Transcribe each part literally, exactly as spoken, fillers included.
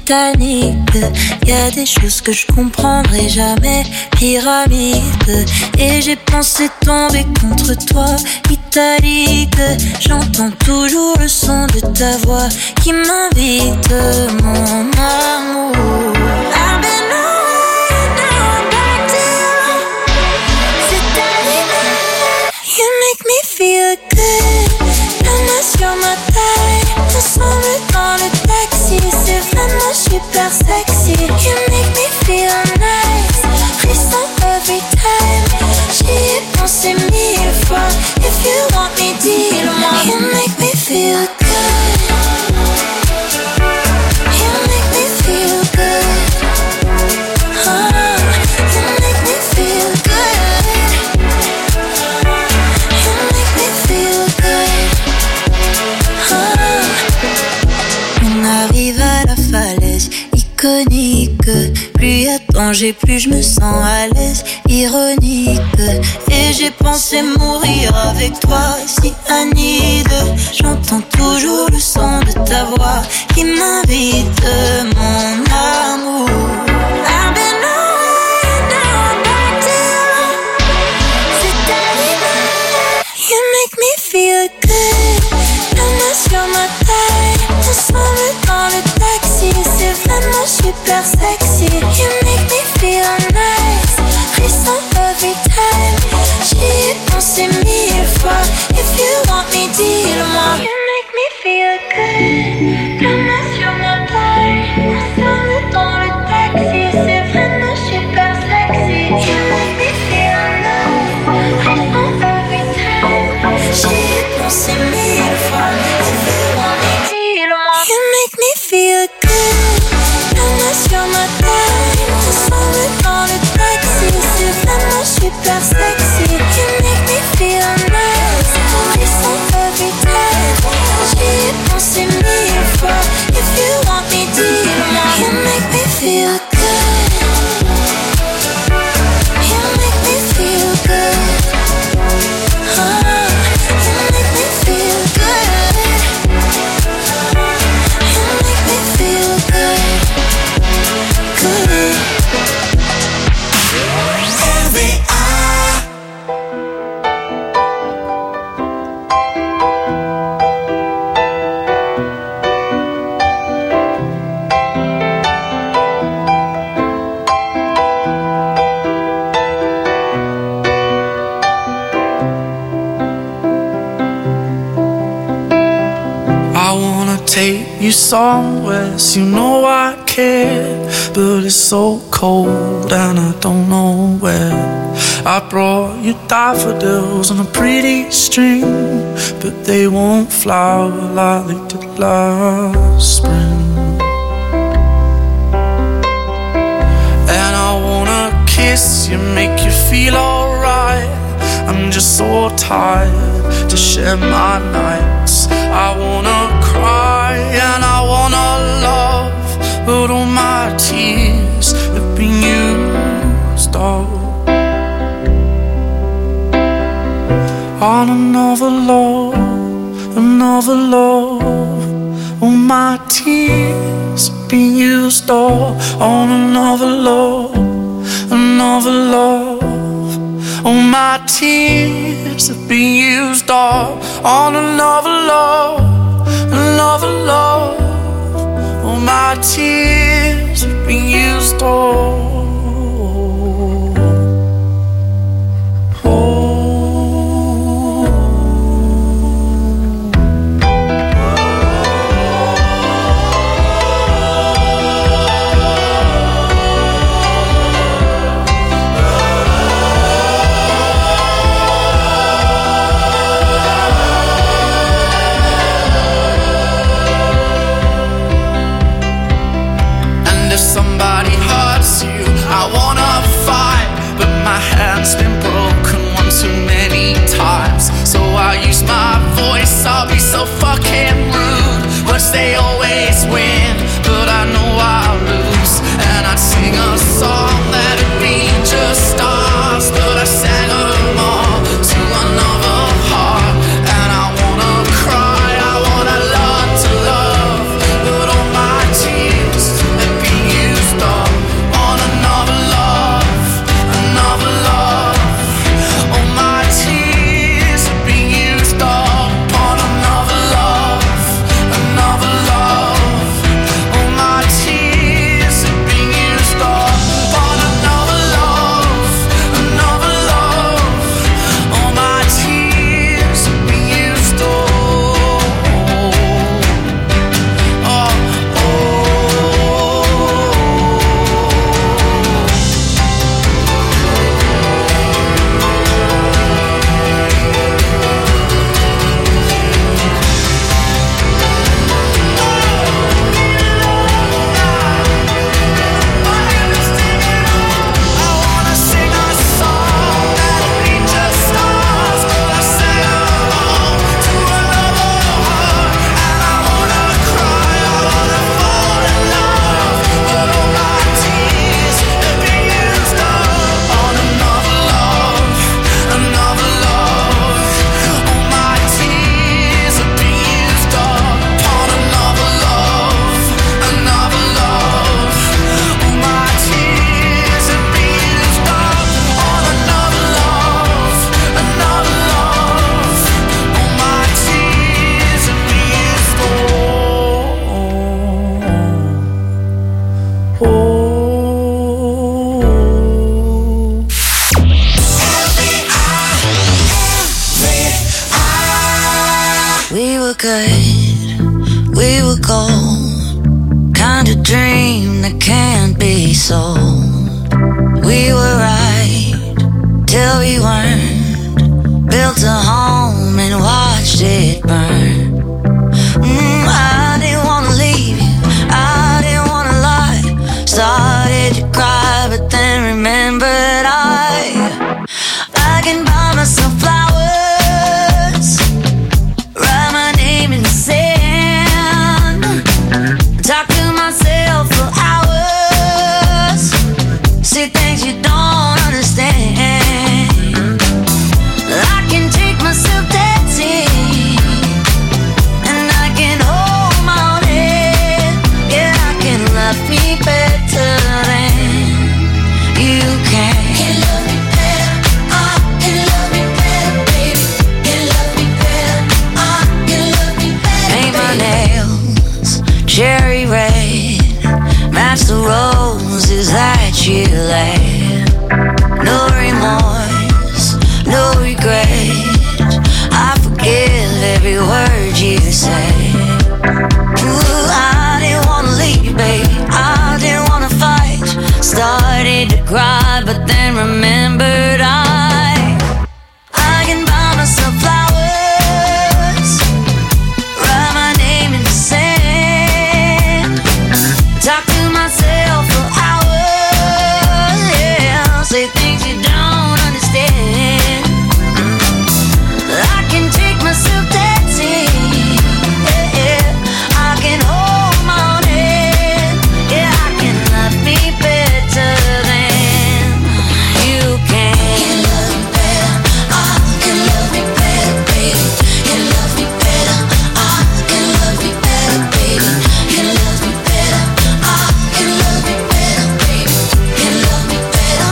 Titanic. Y a des choses que je comprendrai jamais. Pyramide. Et j'ai pensé tomber contre toi, italique. J'entends toujours le son de ta voix qui m'invite, mon amour. I've been away, now I'm back to you. C'est arrivé. You make me feel good. La main sur ma taille, ensemble dans le taxi. C'est vraiment super sexy. You make me feel nice. Frisson every time. J'y ai pensé mille fois. If you want me, dis-le-moi. You make me feel good. You make me feel good. Oh, you make me feel good. You make me feel good. Oh. On arrive à la falaise iconique. Plus y a danger, plus je me sens à l'aise. Ironique. Et j'ai pensé mourir avec toi, si Anide. J'entends toujours le son de ta voix qui m'invite, mon amour. I've been away, now I'm back to you. C'est arrivé. You make me feel good. La main sur ma taille, ensemble dans le taxi. C'est vraiment super sexy. You make me feel nice. Frisson every time. J'y ai pensé mille fois. If you want me, dis-le-moi. You make me feel good. La main sur ma taille, ensemble dans le taxi. C'est vraiment super sexy. You make me feel nice. Frisson every time. J'y ai pensé mille fois. If you want me, dis-le-moi. You make me feel good. La main sur ma taille, ensemble dans le taxi. C'est vraiment super sexy. You make me feel nice. Frisson every time. J'y ai pensé mille fois. If you want me, dis-le-moi. You make me feel good. You make me feel good. Oh, you make me feel good. You make me feel good. Good. Every eye. I wanna take you somewhere, so you know I care. But it's so cold and I don't know where. I brought you daffodils on a pretty string, but they won't flower like they did last spring. And I wanna kiss you, make you feel alright. I'm just so tired to share my nights. I wanna cry and I wanna love, but all my tears have been used up on another love, another love. All my tears have been used up on another love, another love. All my tears have been used up on another love, another love. All my tears have been used up. I'll be so fucking rude, but they always win, but I know I'll lose. And I'd sing a song that'd be just stars, but I sang them all to another heart. And I wanna cry, I wanna learn to love, but all my tears a dream that can't be sold. We were right till we weren't. Built a home and watched it burn. Mm, I didn't wanna leave you, I didn't wanna lie. Started to cry, but then remembered I I can buy myself flowers, write my name in the sand, talk to myself for hours, see things you don't understand. I can take myself dancing, and I can hold my own head. Yeah, I can love me better than you can. Can love me better, I can love me better, baby. Can love me better, I can love me better. Paint my nails cherry red, match the roses that you laid. No remorse, no regret. I forgive every word you say. Ooh, I didn't wanna leave, babe. I didn't wanna fight. Started to cry, but then remembered I I can buy myself flowers, write my name in the sand, talk to myself for hours. Yeah, say things you don't understand. I can take myself dancing. Yeah, yeah. I can hold my own head. Yeah, I can love me better than you can. Can love me better, I can love me better, baby. Can love me better, I can love me better, baby. Can love me better, I can love me better, baby. Can love me better,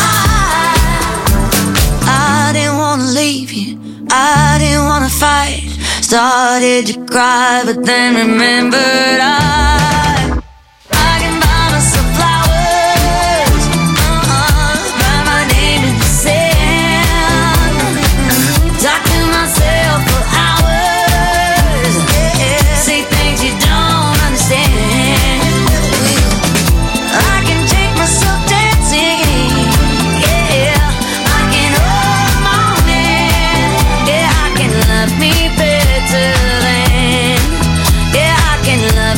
I I didn't wanna leave you, I didn't wanna fight. Started to cry, but then remembered I I can buy myself flowers, uh-uh, write my name in the sand, talk to myself for hours. Yeah, say things you don't understand. I can take myself dancing. Yeah, I can hold my own hand. Yeah, I can love me better than. Yeah, I can love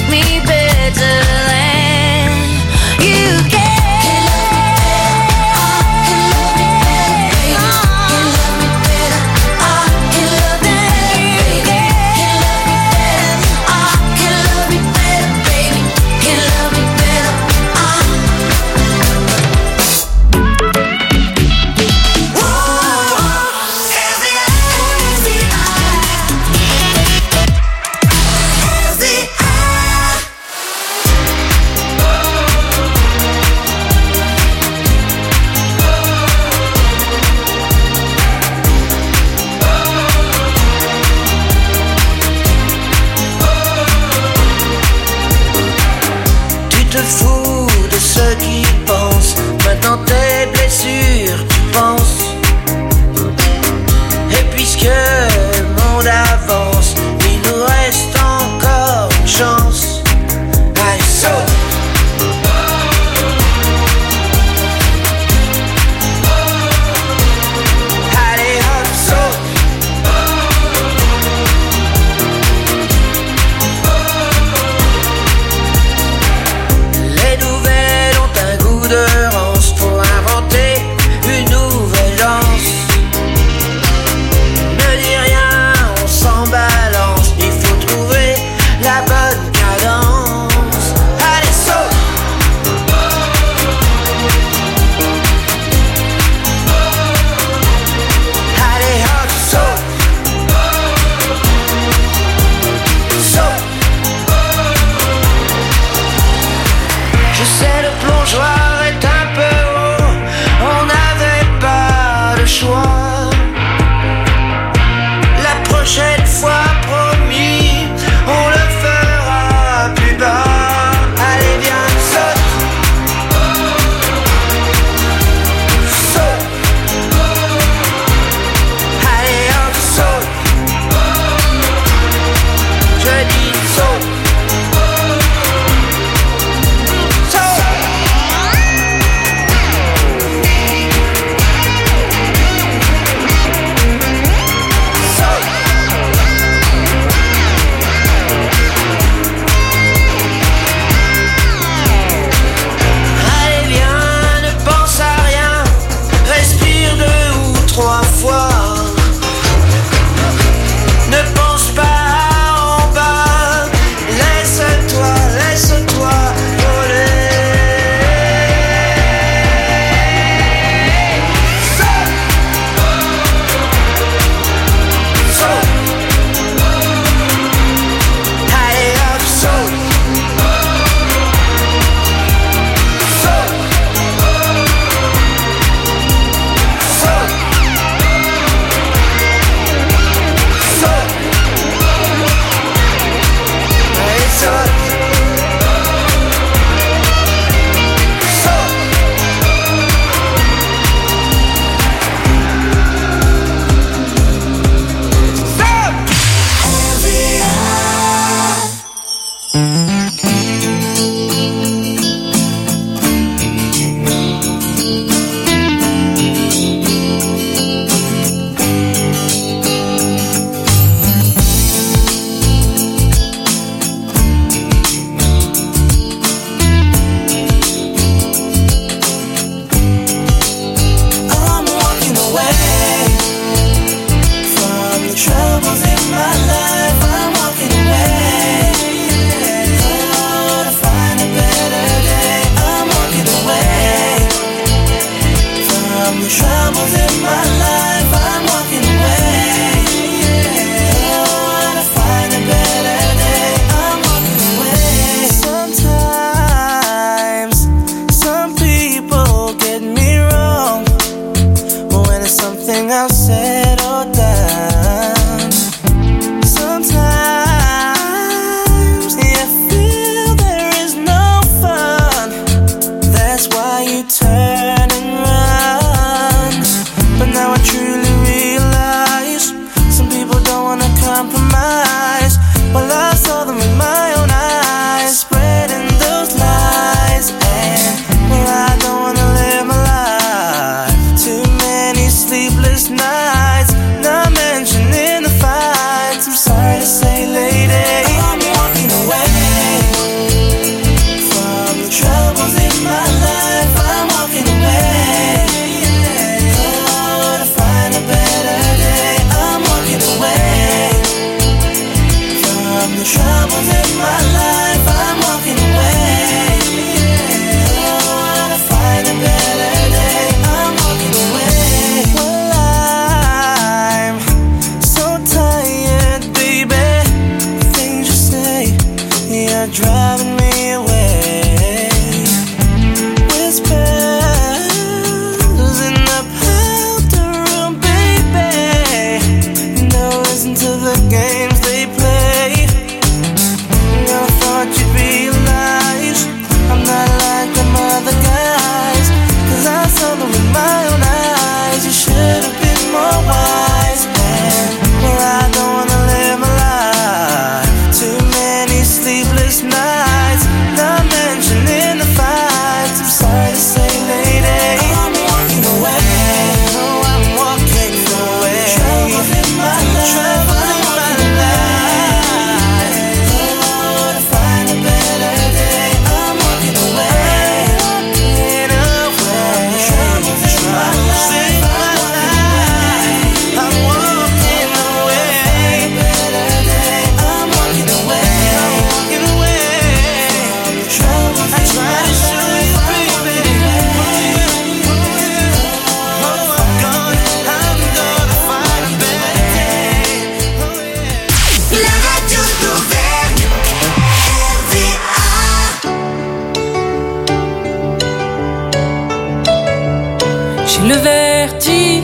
Le vertige,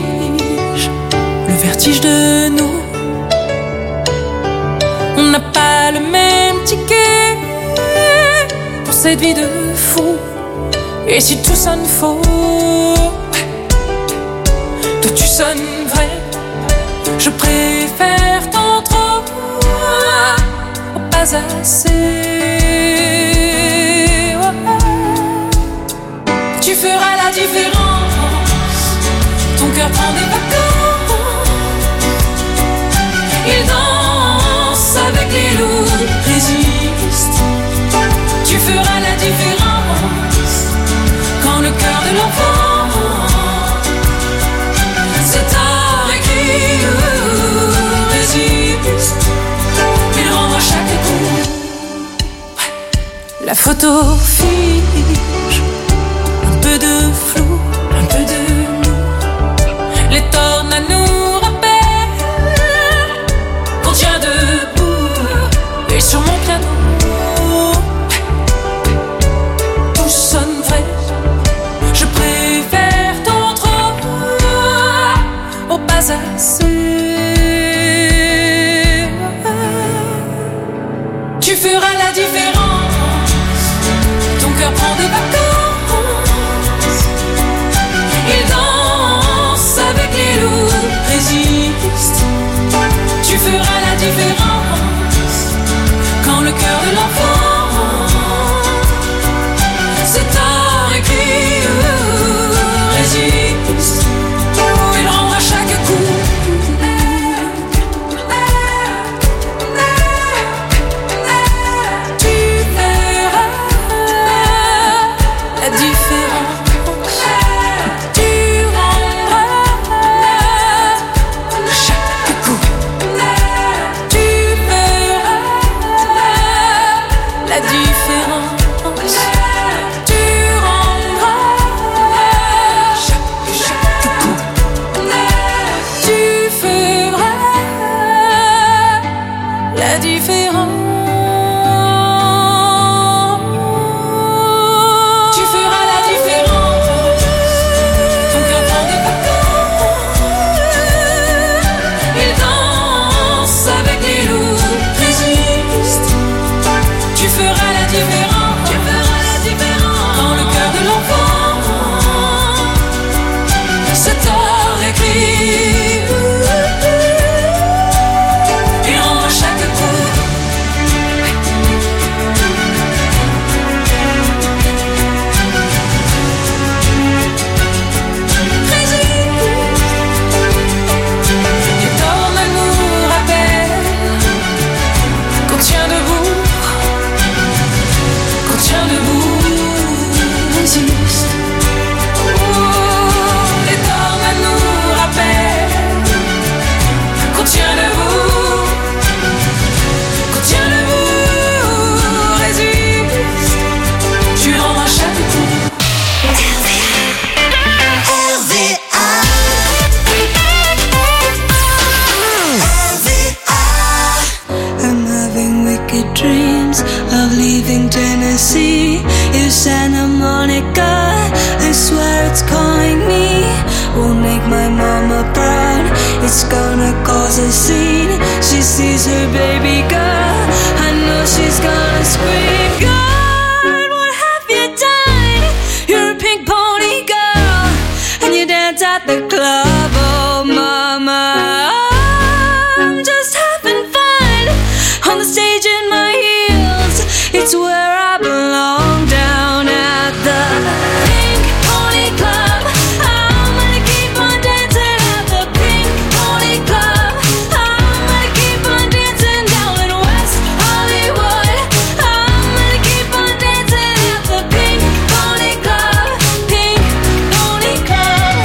le vertige de nous. On n'a pas le même ticket pour cette vie de fou. Et si tout sonne faux, toi tu sonnes vrai. Je préfère tant trop au pas assez. Tu feras la différence. Ton cœur prend des vacances. Il danse avec les loups, résiste. Tu feras la différence quand le cœur de l'enfant c'est tard et qui résiste. Il renvoie chaque coup. La photo fige, un peu de flou, un peu de les tornades nous rappellent qu'on tient debout. Et sur mon piano tout sonne vrai. Je préfère tant trop au pas assez. Tu feras la différence. Ton cœur prend des la différence, tu feras la différence dans le cœur de l'enfant. C'est tard écrit, et en chaque coup. Dreams of leaving Tennessee. If Santa Monica, I swear it's calling me. Won't make my mama proud, it's gonna cause a scene. She sees her baby girl, I know she's gonna scream. God, what have you done? You're a pink pony girl, and you dance at the club. Oh mama, I'm just having fun on the stage in my heels. It's where I belong, down at the Pink Pony Club. I'm gonna keep on dancing at the Pink Pony Club. I'm gonna keep on dancing down in West Hollywood. I'm gonna keep on dancing at the Pink Pony Club. Pink Pony Club.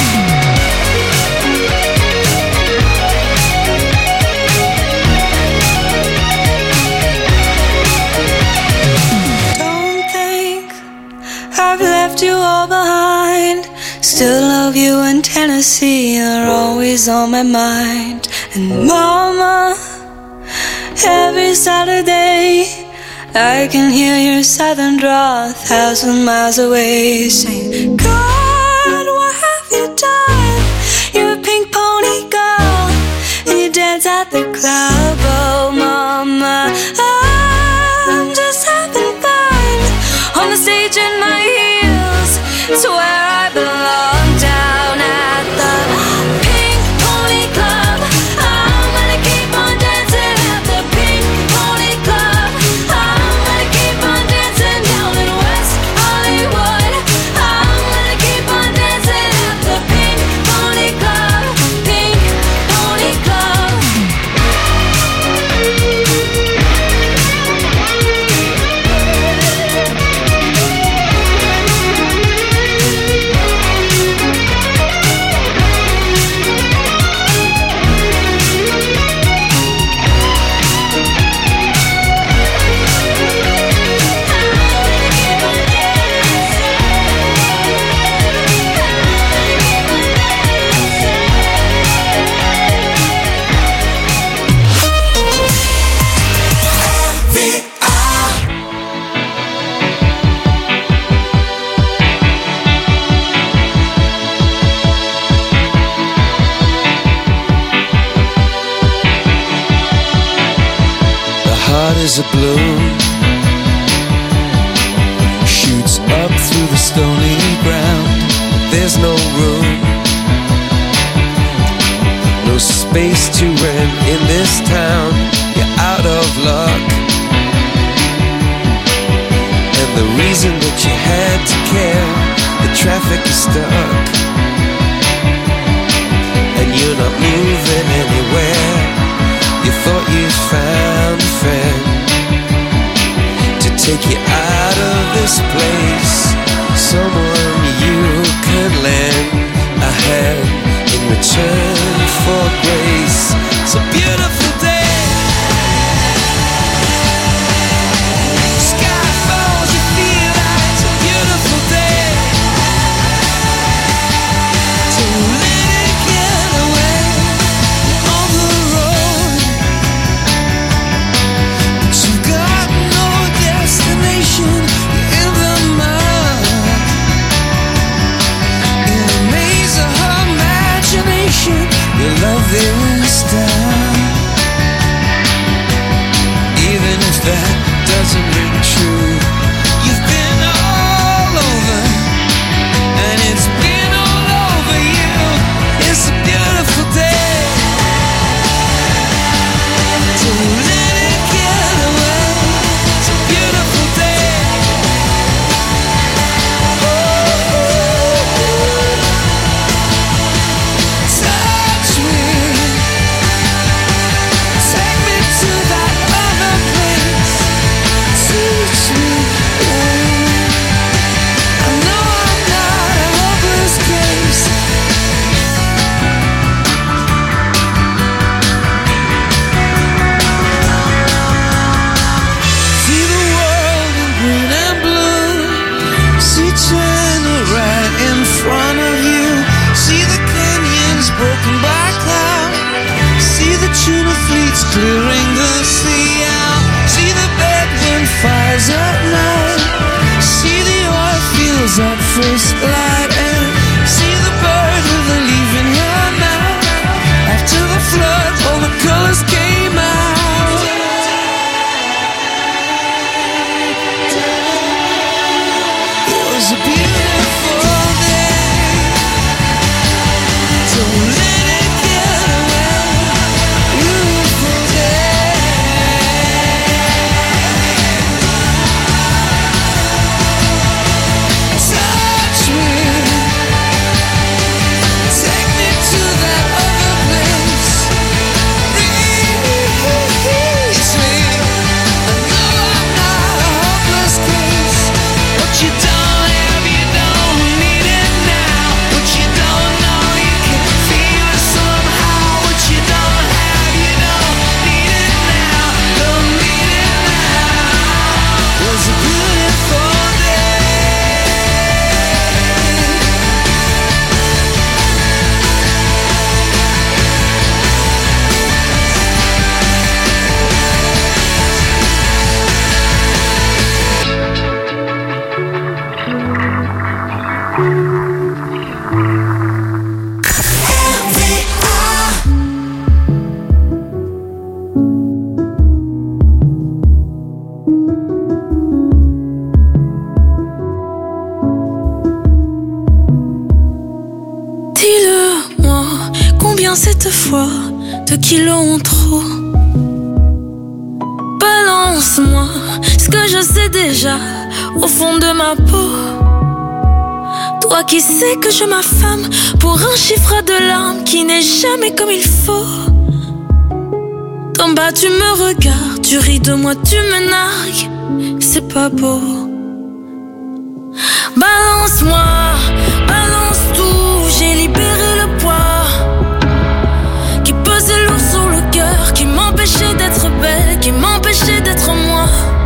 Don't think I've left you all behind. Still love you in Tennessee, you're always on my mind. And mama, every Saturday I can hear your southern drawl a thousand miles away, saying, God, what have you done? You're a pink pony girl, and you dance at the club. Oh mama, I'm just having fun on the stage in my heels. It's where I belong, down at the Pink Pony Club. I'm gonna keep on dancing at the Pink Pony Club. I'm gonna keep on dancing down in West Hollywood. I'm gonna keep on dancing at the Pink Pony Club. Pink Pony Club. Is a bloom, shoots up through the stony ground. There's no room, no space to rent in this town. You're out of luck, and the reason that you had to care, the traffic is stuck, and you're not moving anywhere. You thought you'd found a friend to take you out of this place, someone you could lend a hand in return for grace. It's a beautiful day, sky falls, you feel like it's a beautiful day to let it get away on the road. But you've got no destination, you're in the mud, in a maze of imagination. Your love is down. clearing the sea out. See the bedroom fires at night. See the oil fields at first light. And see the bird with a leaf in her mouth. After the flood, all the colors came out. It was a beautiful day. Don't let it get away. Beautiful day. Touch me. Take me to that other place. Release me. I know I'm not a hopeless case. What you don't have, you don't need it now. What you don't know, you can feel it somehow. What you don't have, you don't need it now. Don't need it now. Was a beautiful Dis-le-moi, combien cette fois de kilos en trop. Balance-moi ce que je sais déjà au fond de ma peau. Toi qui sais que je m'affame pour un chiffre de larmes qui n'est jamais comme il faut. D'en bas tu me regardes, tu ris de moi, tu me nargues. C'est pas beau. Balance-moi, balance tout, j'ai libéré le poids qui pesait lourd sur le cœur, qui m'empêchait d'être belle, qui m'empêchait d'être moi.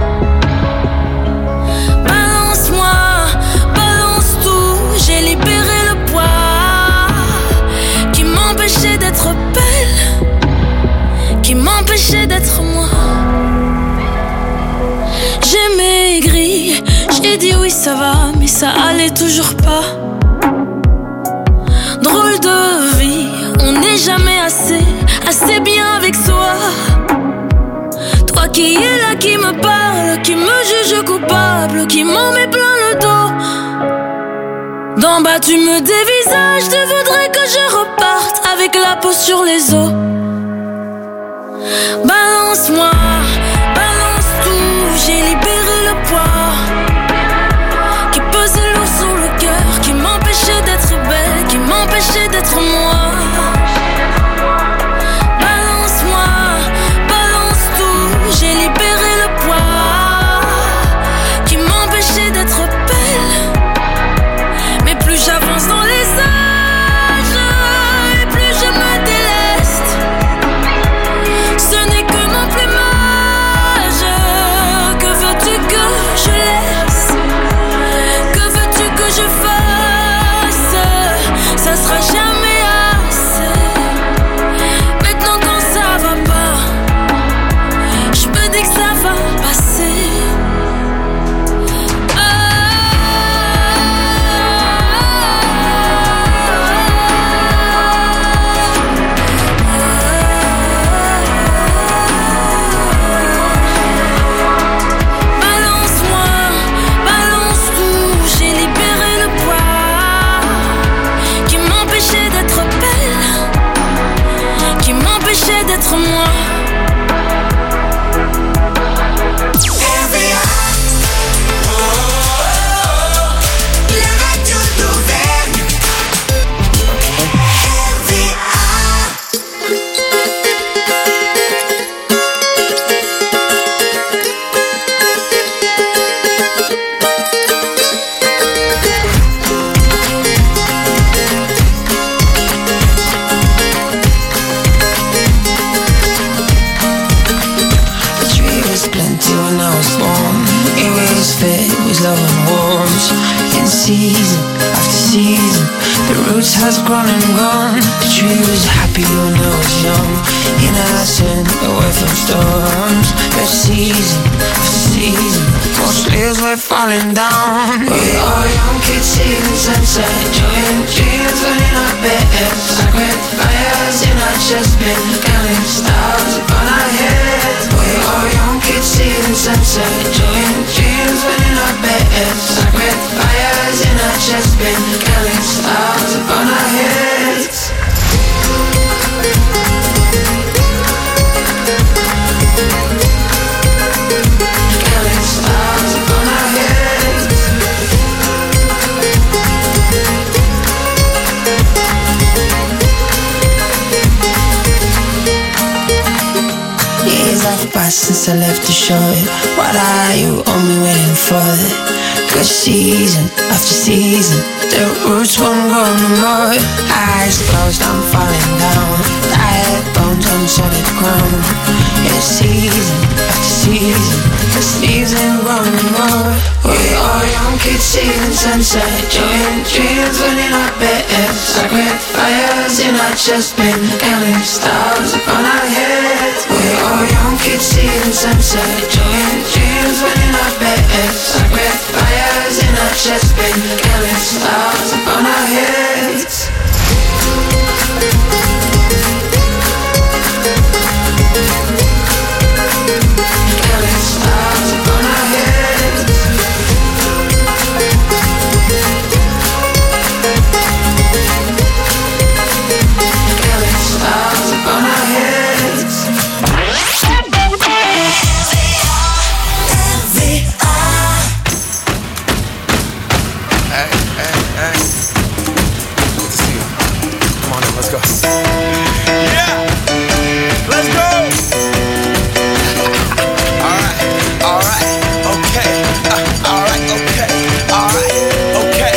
Balance-moi, balance tout, j'ai libéré le poids qui m'empêchait d'être belle, qui m'empêchait d'être moi. J'ai maigri, j'ai dit oui ça va, mais ça allait toujours pas. Drôle de vie, on n'est jamais assez, assez bien avec soi. Toi qui es là, qui me parle, qui me juge coupable, qui m'en met plein le dos. D'en bas tu me dévisages, tu voudrais que je reparte avec la peau sur les os. Balance-moi, balance tout, j'ai libéré le poids qui pesait lourd sur le cœur, qui m'empêchait d'être belle, qui m'empêchait d'être moi. Balance-moi, balance tout, j'ai libéré le poids qui m'empêchait d'être belle. Mais plus j'avance dans les âges et plus je me déleste. Ce n'est que mon plumage. Que veux-tu que je laisse? Que veux-tu que je fasse? Ça sera jamais assez. Maintenant quand ça va pas, je me dis que ça va passer. Balance-moi, balance tout, j'ai libéré le poids qui m'empêchait d'être belle, qui m'empêchait d'être moi. R V A. Oh, oh, oh. La radio d'Auvergne. R V A. The tree was plenty when I was born. It was fed with love and warmth. In season after season, The roots has grown and grown. The tree was happy when it was young, innocent, away from storms. The season after season, most leaves were falling down. We are young kids seeing sunset, enjoying dreams when in our beds. Sacred fires in our chest, been counting stars upon our heads. We are young kids seeing sunset, enjoying dreams when in our beds. Sacred fires in our chest, been counting stars upon our heads. Counting stars upon our heads. Years have passed since I left the shore. What are you only waiting for? Good season after season, the roots won't grow no more. Eyes closed, I'm falling down. Tired bones on solid ground. Yeah, season after season, the season grow no more. We are young kids seeing sunset, enjoying dreams when in our beds. Sacred fires in our chest, been counting stars upon our heads. We are young kids seeing sunset, enjoying dreams when in our beds. Sacred fires in our chest, been counting stars upon our heads. Counting stars upon our heads. Counting stars upon our heads. Hey, hey, hey. Good to see you. Come on in, let's go. Yeah! Let's go! Alright, alright, okay. Uh, alright, okay. Alright, okay.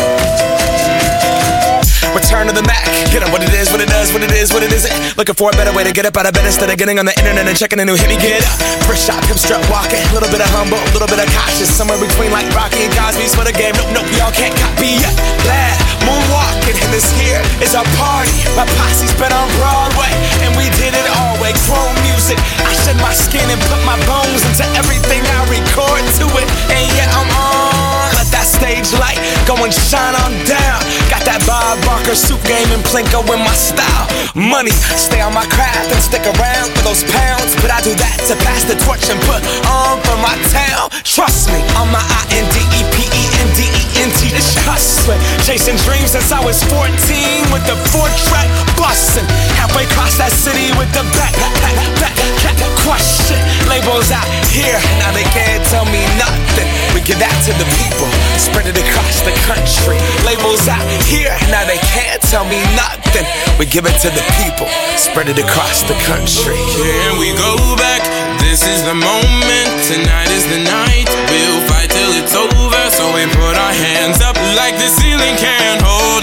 Return to the Mac. Get up what it is, what it does, what it is, what it isn't. Looking for a better way to get up out of bed instead of getting on the internet and checking a new hit. Me get up. First shot, hip strut walking. A little bit of humble, a little bit of cautious. Somewhere between like Rocky and Cosby's for the game. Nope, nope, y'all can't copy yet. Glad moonwalking, and this here is our party. My posse's been on Broadway, and we did it all way. Chrome music. I shed my skin and put my bones into everything I record to it. And yeah, I'm on. Let that stage light go and shine on down. Got that Bob Barker suit game and Plinko in my style. Money, stay on my craft and stick around for those pounds. But I do that to pass the torch and put on for my town. Trust me, on my I N D E P E N D E N T. It's hustling, chasing dreams since I was fourteen with the four track bustin'. Halfway across that city with the back, back, back, back, question. Labels out here, now they can't tell me nothing. We give that to the people, spread it across the country. Labels out here, now they can't tell me nothing. We give it to the people, spread it across the country. Can we go back? This is the moment, tonight is the night. We'll fight till it's over, so we put our hands up like the ceiling can't hold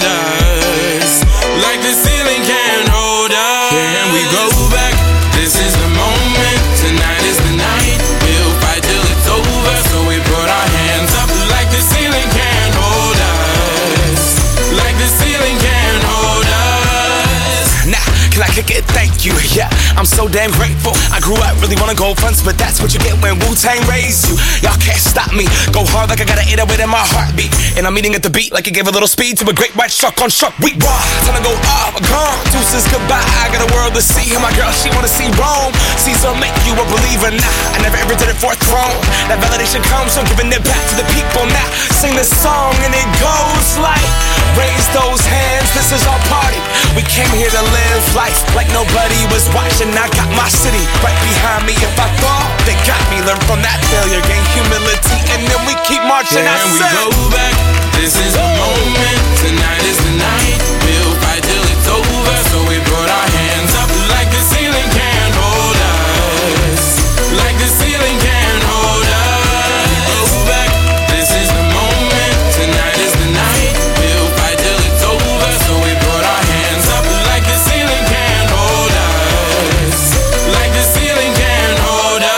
us. Like the ceiling can't hold us. Can we go back? This is the moment, tonight is the night. We'll fight till it's over, so we put our hands up like the ceiling can't hold us. Like the ceiling can't hold us. Nah, can I kick it? Thank you, yeah, I'm so damn grateful. I grew up really wanna go fronts, but that's what you get when Wu-Tang raised you. Y'all can't stop me, go hard like I got an eight oh eight in my heartbeat. And I'm eating at the beat like it gave a little speed to a great white shark on shark week. Raw, time to go off, gone, deuces goodbye. I got a world to see, and my girl, she wanna see Rome. Caesar make you a believer, nah, I never ever did it for a throne. That validation comes from giving it back to the people. Now, sing this song and it goes like, raise those hands, this is our party. We came here to live life like nobody was watching. I got my city right behind me. If I fall, they got me. Learn from that failure, gain humility, and then we keep marching. Can I we said, go back? This is the moment, tonight is the night. We'll fight till it's over, so we put our hands up like the ceiling can't hold us. Like the ceiling can't hold us. Go back, this is the moment, tonight is the night. We'll fight till it's over, so we put our hands up like the ceiling can't hold us. Like the ceiling can't hold us.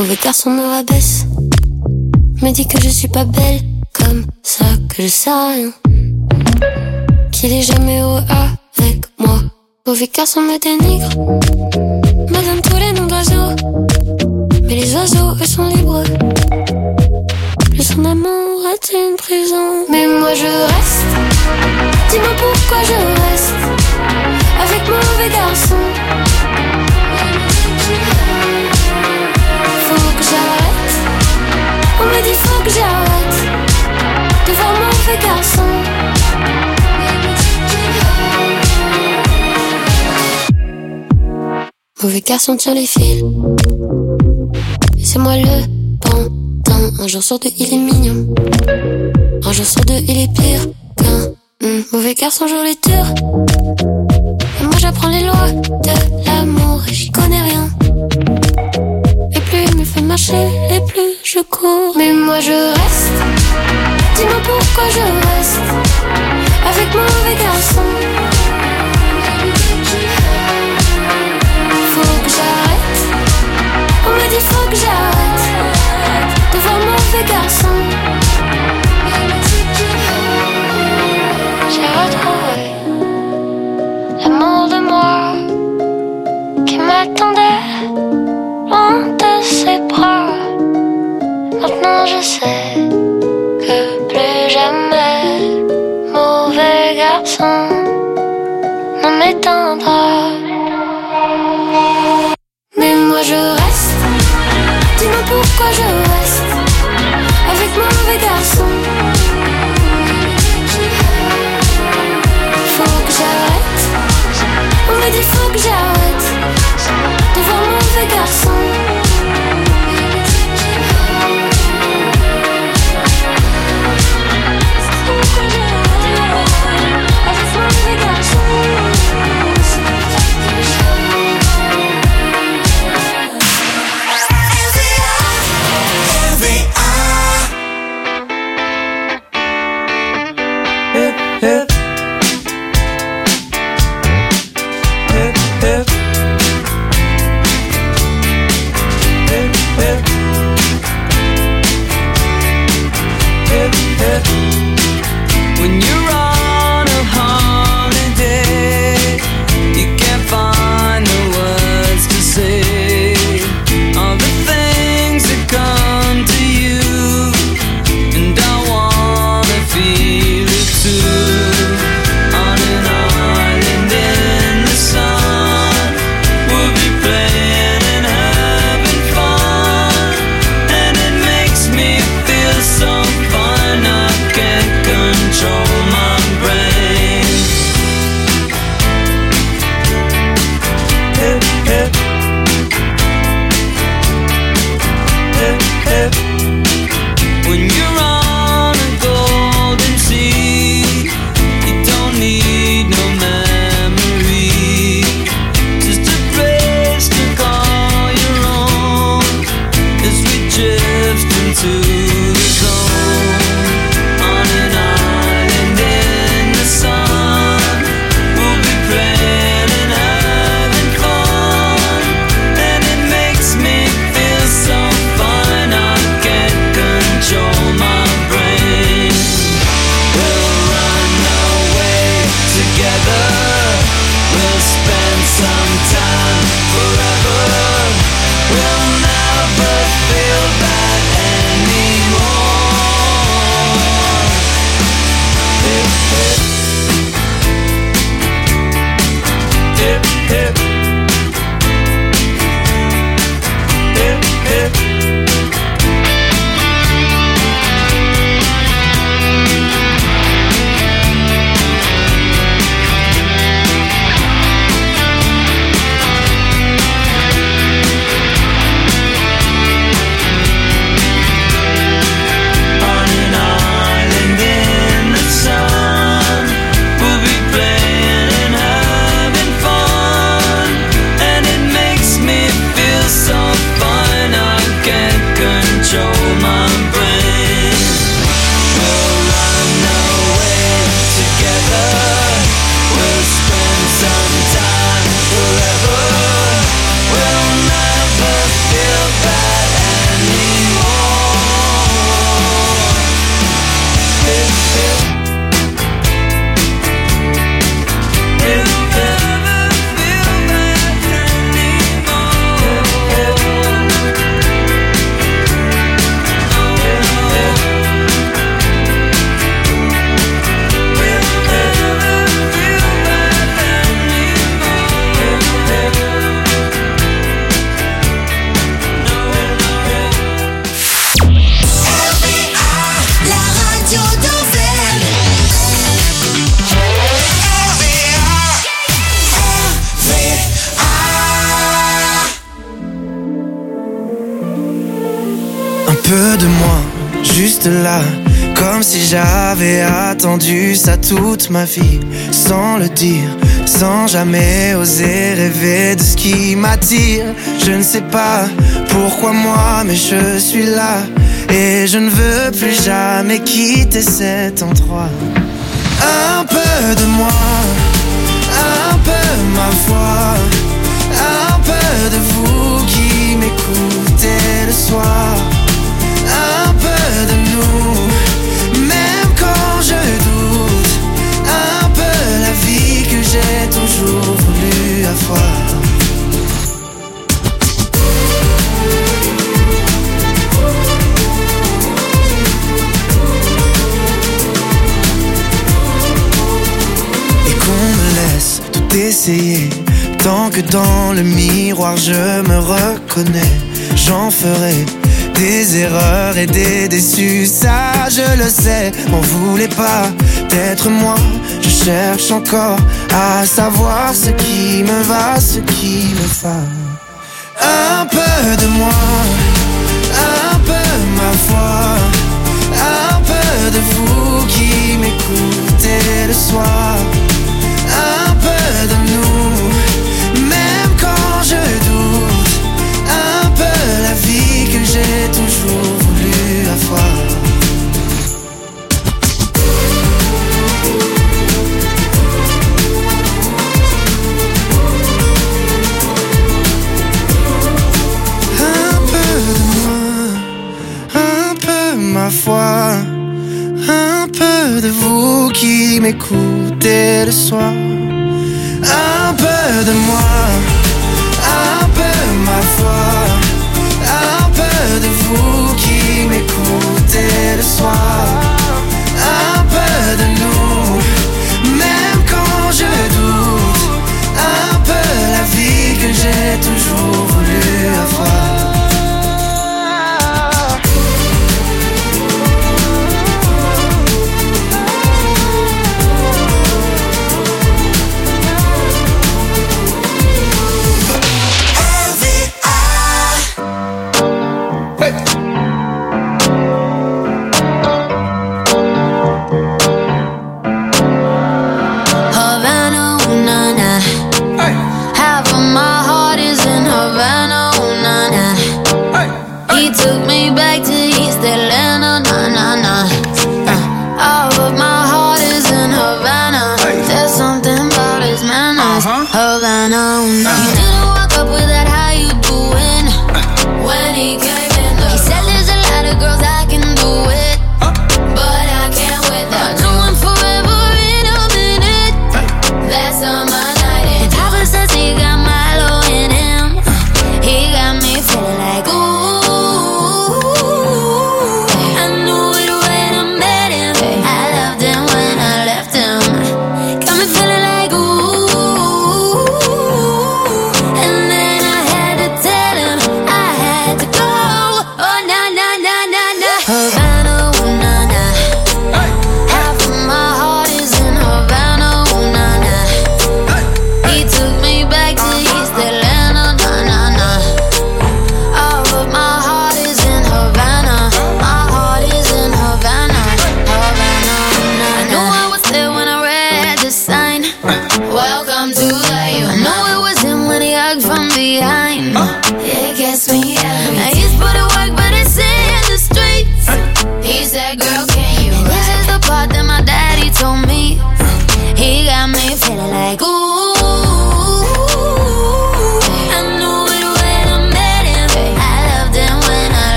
Mauvais garçon me rabaisse, me dit que je suis pas belle, comme ça que je sais rien, qu'il est jamais heureux avec moi. Mauvais garçon me dénigre, me donne tous les noms d'oiseaux, mais les oiseaux eux sont libres. Plus son amour est une prison. Mais moi je reste, dis-moi pourquoi je reste avec mauvais garçon. Faut que j'arrête, on me dit faut que j'arrête de voir mauvais garçon. Mauvais garçon tient les fils, et c'est moi le pantin. Un jour sur deux il est mignon, un jour sur deux il est pire qu'un mmh. Mauvais garçon joue les tours, et moi j'apprends les lois de l'amour et j'y connais rien. Et plus il me fait marcher, et plus je cours. Mais moi je reste, dis-moi pourquoi je reste avec mauvais garçon. Faut que j'arrête, on me dit faut que j'arrête de voir mauvais garçon. J'ai retrouvé l'amour de moi qui m'attendait loin de ses bras. Maintenant je sais que plus jamais mauvais garçon ne m'éteindra. Mais moi je reste, dis-moi pourquoi je reste avec mauvais garçon. Faut que j'arrête, on me dit faut que j'arrête de voir mauvais garçon. R V A de moi, juste là, comme si j'avais attendu ça toute ma vie, sans le dire, sans jamais oser rêver de ce qui m'attire. Je ne sais pas pourquoi moi, mais je suis là, et je ne veux plus jamais quitter cet endroit. Un peu de moi, un peu ma foi, un peu de vous qui m'écoutez le soir, un peu de nous, même quand je doute, un peu la vie que j'ai toujours voulu avoir. Et qu'on me laisse tout essayer, tant que dans le miroir je me reconnais, j'en ferai des erreurs et des déçus, ça je le sais. M'en voulez pas d'être moi, je cherche encore à savoir ce qui me va, ce qui me va. Un peu de moi, un peu ma foi, un peu de vous qui m'écoutez le soir, un peu de nous, même quand je doute, un peu la vie que j'ai toujours voulu avoir. Un peu de moi, un peu ma foi, un peu de vous qui m'écoutez le soir, un peu de moi, un peu ma foi, un peu de vous qui m'écoutez le soir, un peu de nous, même quand je doute, un peu la vie que j'ai toujours voulu avoir. Go!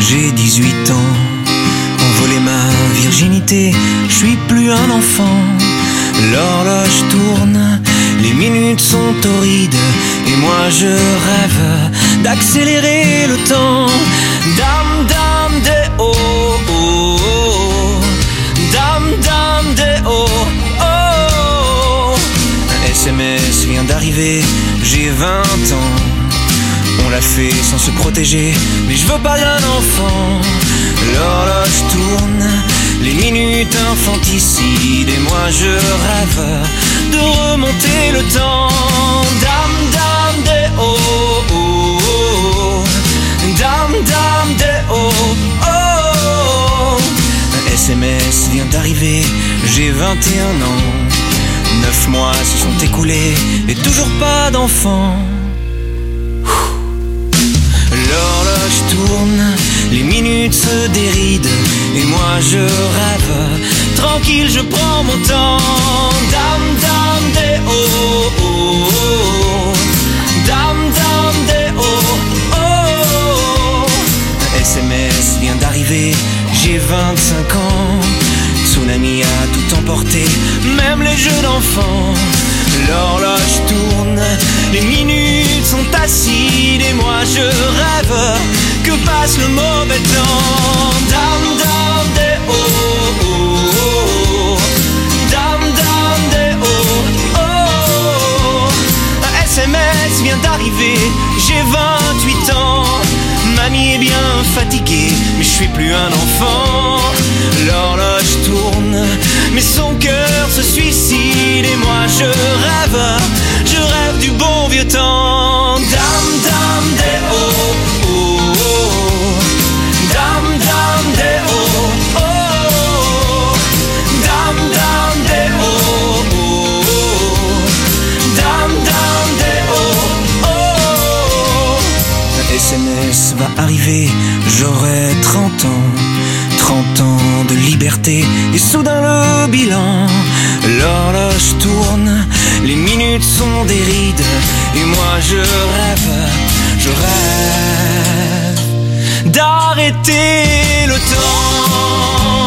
j'ai dix-huit ans. On volait ma virginité, je suis plus un enfant. L'horloge tourne, les minutes sont torrides, et moi je rêve d'accélérer le temps. Dame, dame, des oh, oh, oh. Dame, dame, des oh, oh. Un S M S vient d'arriver, j'ai vingt ans. On l'a fait sans se protéger, mais je veux pas d'un enfant. L'horloge tourne, les minutes infanticides, et moi je rêve de remonter le temps. Dame, dame, des oh, oh, oh. Dame, dame, des oh, oh. Un S M S vient d'arriver, j'ai vingt et un ans. Neuf mois se sont écoulés, et toujours pas d'enfant. L'horloge tourne, les minutes se dérident, et moi je rêve, tranquille je prends mon temps. Dame, dame, des oh, oh, oh. Dame, dame, des oh, oh. Un S M S vient d'arriver, j'ai vingt-cinq ans. Tsunami a tout emporté, même les jeux d'enfants. L'horloge tourne, les minutes sont acides, et moi je rêve que passe le mauvais temps. Dame, dame, des oh, oh, oh. Dame, dame, des oh, oh. Un S M S vient d'arriver, j'ai vingt-huit ans. Mamie est bien fatiguée, mais je suis plus un enfant. L'horloge tourne, mais son cœur se suicide, et moi je rêve, je rêve du bon vieux temps. Dame, dame, des oh, oh, oh. Dame, dame, des oh, oh. Dame, dame, des oh, oh. Dame, dame, des oh, oh. Un S M S va arriver, j'aurai trente ans. Trente ans de liberté, et soudain le bilan. L'horloge tourne, les minutes sont des rides, et moi je rêve, je rêve d'arrêter le temps.